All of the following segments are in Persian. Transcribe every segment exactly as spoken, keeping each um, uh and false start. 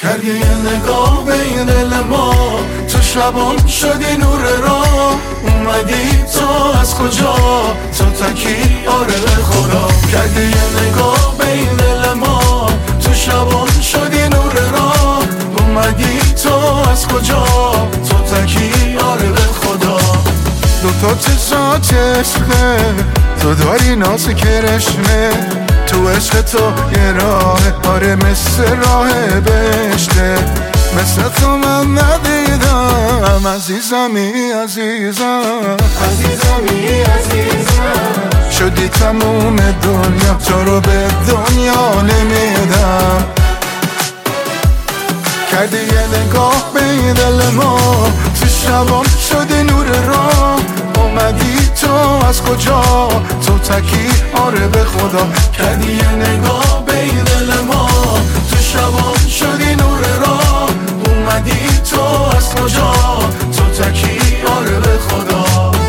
کردی یه نگاه به این دل ما، تو شبان شدی نور راه. اومدی تو از کجا، تو تکی آره به خدا. کردی یه نگاه به این دل ما، تو شبان شدی نور راه. اومدی تو از کجا، تو تکی آره به خدا. دوتا چشات عشقه، تو داری ناز کرشمه. تو عشق تو یه راه، آره مثل راه بهشته. مثل تو من ندیدم عزیزمی عزیزم، عزیزمی عزیزم. شدی تموم دنیا، تو رو به دنیا نمیدم. کردی یه نگاه به این دل ما، تو شبام شدی نور راه. اومدی تو از کجا، تو تکی آره به خدا. کردی یه نگاه به این دل ما، تو شبام شدی نور راه. اومدی تو از کجا، تو تکی آره به خدا.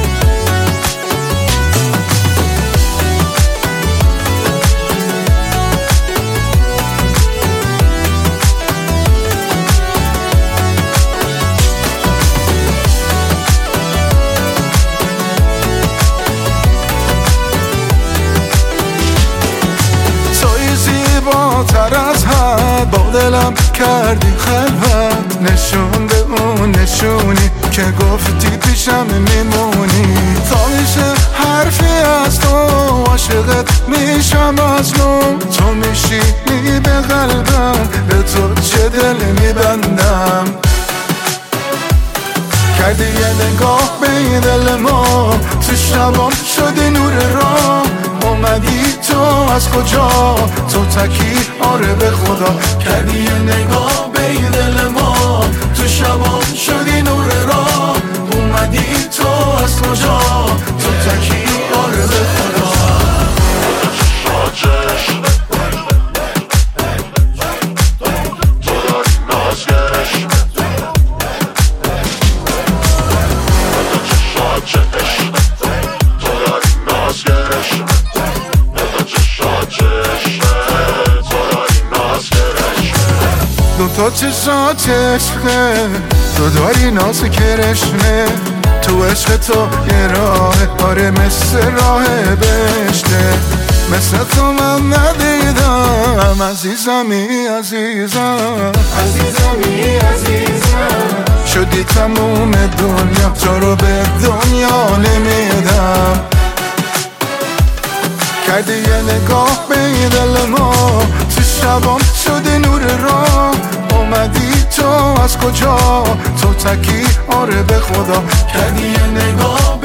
تر از حد با دلم کردی خلوت. نشون به اون نشونی که گفتی پیشم میمونی. تا میشه حرفی از تو، عاشقت میشم از نو. تو میشینی به قلبم، به تو چه دل میبندم. کردی یه نگاه به این دل ما، تو شبام شدی نور راه. اومدی تو از کجا، تو تکی آره به خدا. کردی یه نگاه به این دل ما، تو شبام شدی نور راه. اومدی تو از کجا، تو تکی آره به خدا. دوتا چشات عشقه، تو داری ناز کرشمه. تو عشق تو یه راه، آره مثل راه بهشته. مثل تو من ندیدم عزیزمی عزیزم، عزیزمی عزیزم. شدی تموم دنیا، تو رو به دنیا نمیدم. کردی یه نگاه به این دل ما، تو شبام شدی نور راه. اومدی تو از کجا، تو تکی آره به خدا. کردی یه نگاه